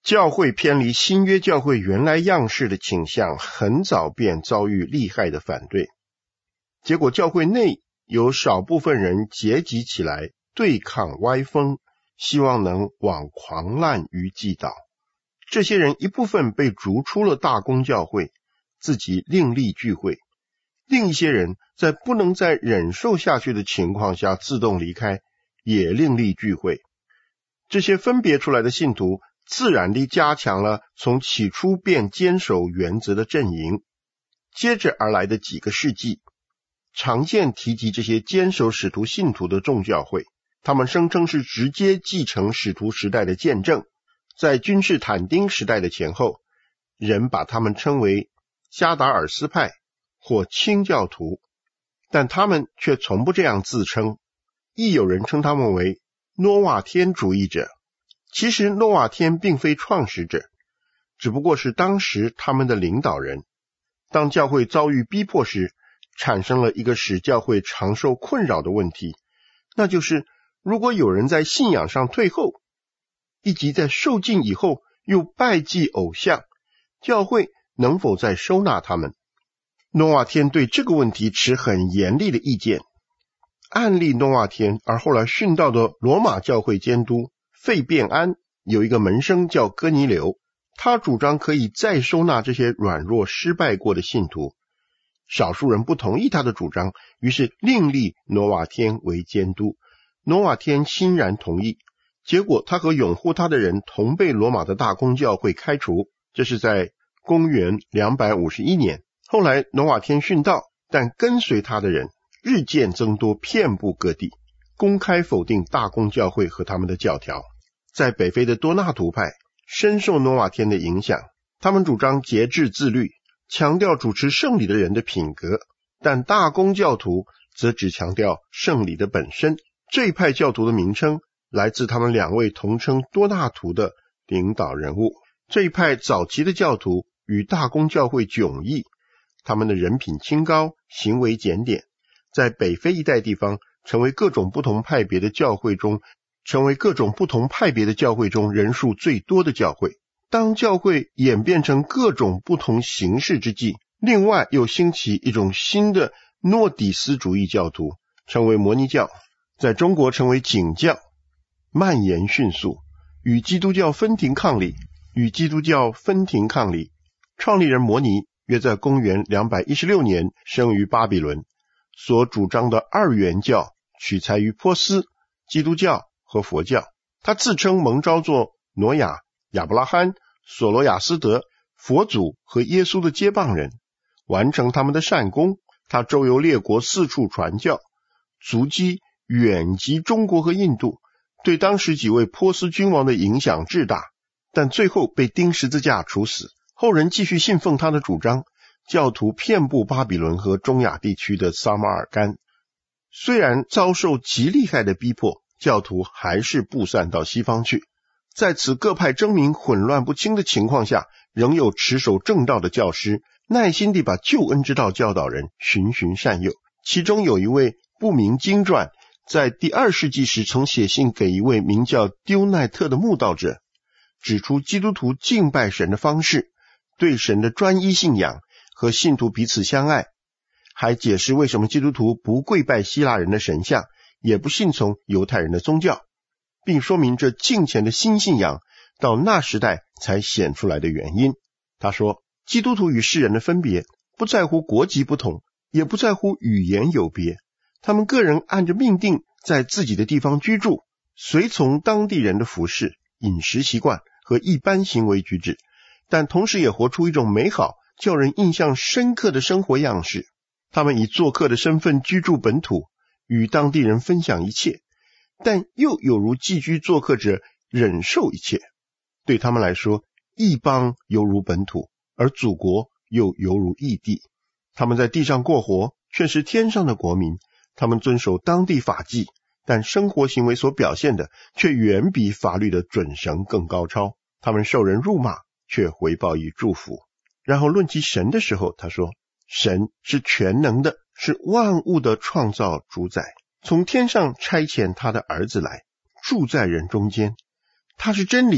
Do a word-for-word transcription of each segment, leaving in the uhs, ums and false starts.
教会偏离新约教会原来样式的倾向，很早便遭遇厉害的反对。结果教会内有少部分人结集起来对抗歪风，希望能往狂滥于既倒。这些人一部分被逐出了大公教会，自己另立聚会；另一些人在不能再忍受下去的情况下自动离开，也另立聚会。这些分别出来的信徒自然地加强了从起初便坚守原则的阵营。接着而来的几个世纪，常见提及这些坚守使徒信徒的众教会，他们声称是直接继承使徒时代的见证。在君士坦丁时代的前后，人把他们称为加达尔斯派或清教徒，但他们却从不这样自称，亦有人称他们为诺瓦天主义者。其实诺瓦天并非创始者，只不过是当时他们的领导人。当教会遭遇逼迫时，产生了一个使教会常受困扰的问题，那就是如果有人在信仰上退后，以及在受尽以后又拜祭偶像，教会能否再收纳他们？诺瓦天对这个问题持很严厉的意见。按立诺瓦天而后来殉道的罗马教会监督费变安有一个门生叫哥尼流，他主张可以再收纳这些软弱失败过的信徒。少数人不同意他的主张，于是另立诺瓦天为监督。诺瓦天欣然同意，结果他和拥护他的人同被罗马的大公教会开除。这是在公元两百五十一年。后来诺瓦天殉道，但跟随他的人日渐增多，遍布各地，公开否定大公教会和他们的教条。在北非的多纳图派深受诺瓦天的影响，他们主张节制自律，强调主持圣礼的人的品格，但大公教徒则只强调圣礼的本身。这一派教徒的名称来自他们两位同称多纳图的领导人物。这一派早期的教徒与大公教会迥异，他们的人品清高，行为检点，在北非一带地方成为各种不同派别的教会中成为各种不同派别的教会中人数最多的教会。当教会演变成各种不同形式之际，另外又兴起一种新的诺底斯主义教徒，成为摩尼教，在中国成为景教，蔓延迅速，与基督教分庭抗礼，与基督教分庭抗礼。创立人摩尼约在公元两百一十六年生于巴比伦，所主张的二元教取材于波斯、基督教和佛教。他自称蒙召做挪亚、亚伯拉罕、索罗亚斯德、佛祖和耶稣的接棒人，完成他们的善功。他周游列国，四处传教，足迹远及中国和印度，对当时几位波斯君王的影响至大，但最后被钉十字架处死。后人继续信奉他的主张，教徒遍布巴比伦和中亚地区的撒马尔干。虽然遭受极厉害的逼迫，教徒还是布散到西方去。在此各派争鸣混乱不清的情况下，仍有持守正道的教师耐心地把救恩之道教导人，循循善诱。其中有一位不明经传，在第二世纪时曾写信给一位名叫丢奈特的慕道者，指出基督徒敬拜神的方式，对神的专一信仰和信徒彼此相爱，还解释为什么基督徒不跪拜希腊人的神像，也不信从犹太人的宗教，并说明这敬虔的新信仰到那时代才显出来的原因。他说，基督徒与世人的分别不在乎国籍不同，也不在乎语言有别，他们个人按着命定在自己的地方居住，随从当地人的服饰、饮食习惯和一般行为举止，但同时也活出一种美好、叫人印象深刻的生活样式。他们以做客的身份居住本土，与当地人分享一切，但又有如寄居做客者忍受一切。对他们来说，异邦犹如本土，而祖国又犹如异地。他们在地上过活，却是天上的国民。他们遵守当地法纪，但生活行为所表现的却远比法律的准绳更高超。他们受人辱骂，却回报以祝福。然后论及神的时候，他说，神是全能的，是万物的创造主宰，从天上差遣他的儿子来，住在人中间。他是真理，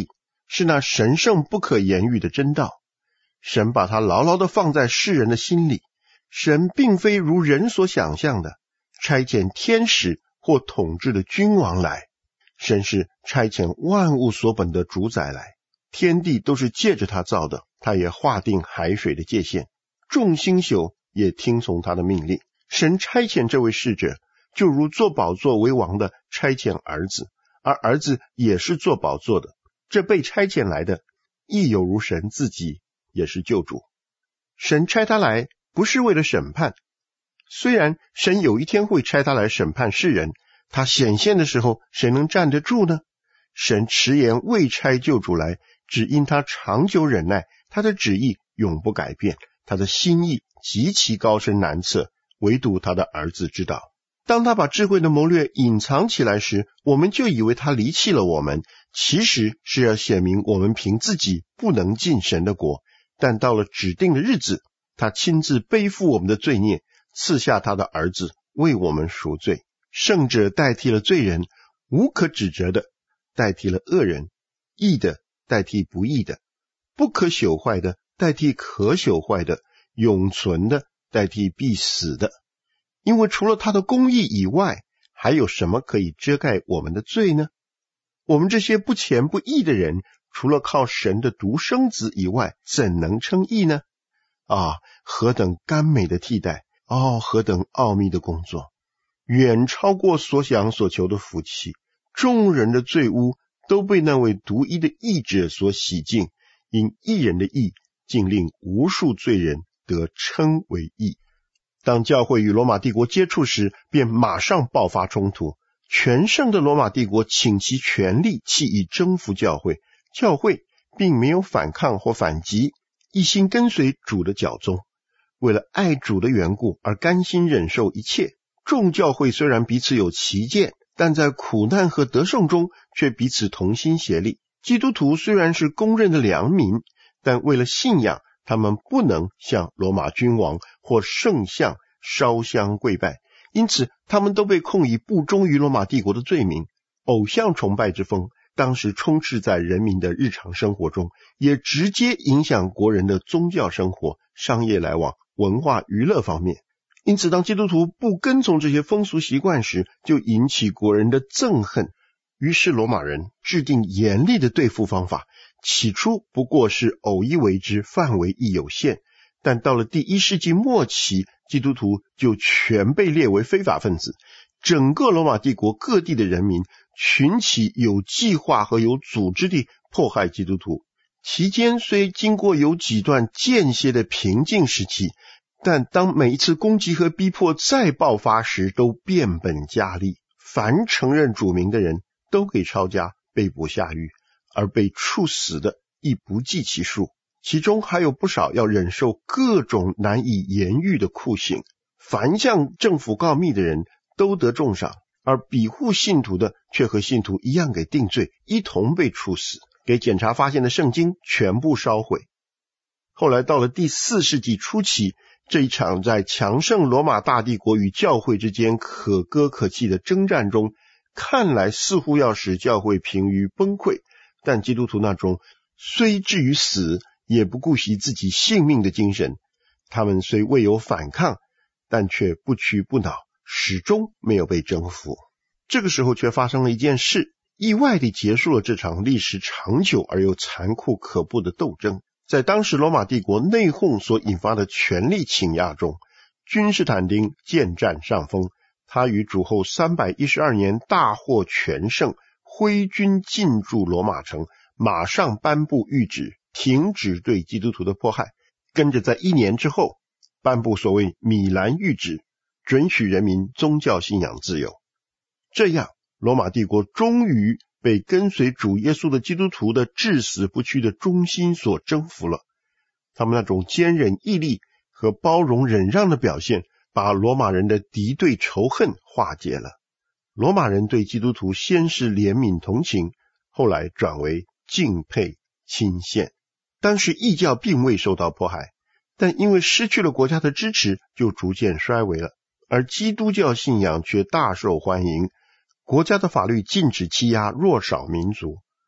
是那神圣不可言喻的真道。神把它牢牢地放在世人的心里。神并非如人所想象的差遣天使或统治的君王来，神是差遣万物所本的主宰来。天地都是借着他造的，他也划定海水的界限，众星宿也听从他的命令。神差遣这位使者，就如坐宝座为王的差遣儿子，而儿子也是坐宝座的。这被差遣来的，亦有如神自己也是救主。神差他来，不是为了审判。虽然神有一天会差他来审判世人，他显现的时候，谁能站得住呢？神迟延未差救主来，只因他长久忍耐，他的旨意永不改变，他的心意极其高深难测，唯独他的儿子知道。当他把智慧的谋略隐藏起来时，我们就以为他离弃了我们，其实是要显明我们凭自己不能进神的国。但到了指定的日子，他亲自背负我们的罪孽，赐下他的儿子为我们赎罪。圣者代替了罪人，无可指责的代替了恶人，义的代替不义的，不可朽坏的代替可朽坏的，永存的代替必死的。因为除了他的公义以外，还有什么可以遮盖我们的罪呢？我们这些不虔不义的人，除了靠神的独生子以外，怎能称义呢？啊，何等甘美的替代！哦，何等奥秘的工作！远超过所想所求的福气。众人的罪污都被那位独一的义者所洗净，因义人的义，竟令无数罪人得称为义。当教会与罗马帝国接触时，便马上爆发冲突。全盛的罗马帝国倾其全力，弃以征服教会。教会并没有反抗或反击，一心跟随主的脚踪，为了爱主的缘故而甘心忍受一切。众教会虽然彼此有歧见，但在苦难和得胜中却彼此同心协力。基督徒虽然是公认的良民，但为了信仰，他们不能向罗马君王或圣像烧香跪拜，因此他们都被控以不忠于罗马帝国的罪名。偶像崇拜之风当时充斥在人民的日常生活中，也直接影响国人的宗教生活、商业来往、文化娱乐方面。因此当基督徒不跟从这些风俗习惯时，就引起国人的憎恨。于是罗马人制定严厉的对付方法，起初不过是偶一为之，范围亦有限，但到了第一世纪末期，基督徒就全被列为非法分子。整个罗马帝国各地的人民群起有计划和有组织地迫害基督徒。期间虽经过有几段间歇的平静时期，但当每一次攻击和逼迫再爆发时，都变本加厉。凡承认主名的人都给抄家，被捕下狱，而被处死的亦不计其数。其中还有不少要忍受各种难以言喻的酷刑。凡向政府告密的人都得重赏，而庇护信徒的却和信徒一样给定罪，一同被处死。给检查发现的圣经全部烧毁。后来到了第四世纪初期，这一场在强盛罗马大帝国与教会之间可歌可泣的征战中，看来似乎要使教会平于崩溃，但基督徒那种虽至于死也不顾惜自己性命的精神，他们虽未有反抗，但却不屈不挠，始终没有被征服。这个时候却发生了一件事，意外地结束了这场历时长久而又残酷可怖的斗争。在当时罗马帝国内讧所引发的权力倾轧中，君士坦丁渐占上风。他于主后三百一十二年大获全胜，挥军进驻罗马城，马上颁布谕旨，停止对基督徒的迫害。跟着在一年之后颁布所谓米兰谕旨，准许人民宗教信仰自由。这样罗马帝国终于被跟随主耶稣的基督徒的至死不屈的忠心所征服了。他们那种坚忍毅力和包容忍让的表现，把罗马人的敌对仇恨化解了。罗马人对基督徒先是怜悯同情，后来转为敬佩钦羡。当时异教并未受到迫害，但因为失去了国家的支持，就逐渐衰微了。而基督教信仰却大受欢迎，国家的法律禁止欺压弱少民族，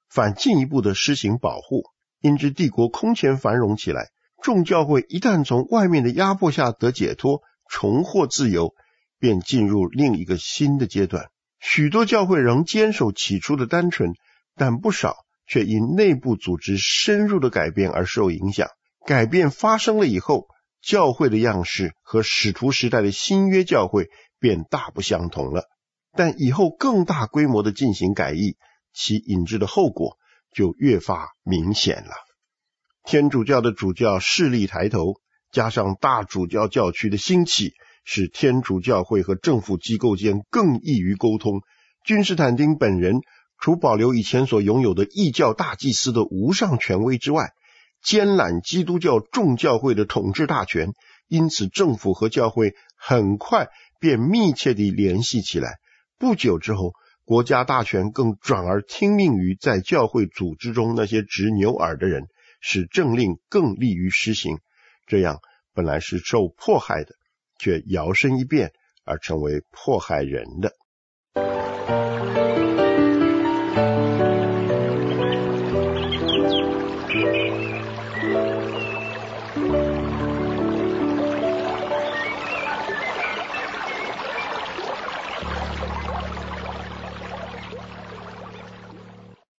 反进一步的施行保护。因之帝国空前繁荣起来，众教会一旦从外面的压迫下得解脱，重获自由，便进入另一个新的阶段。许多教会仍坚守起初的单纯，但不少却因内部组织深入的改变而受影响。改变发生了以后，教会的样式和使徒时代的新约教会便大不相同了。但以后更大规模的进行改易，其引致的后果就越发明显了。天主教的主教势力抬头，加上大主教教区的兴起，使天主教会和政府机构间更易于沟通。君士坦丁本人除保留以前所拥有的异教大祭司的无上权威之外，兼揽基督教众教会的统治大权，因此政府和教会很快便密切地联系起来。不久之后，国家大权更转而听命于在教会组织中那些执牛耳的人，使政令更利于施行。这样本来是受迫害的，却摇身一变而成为迫害人的。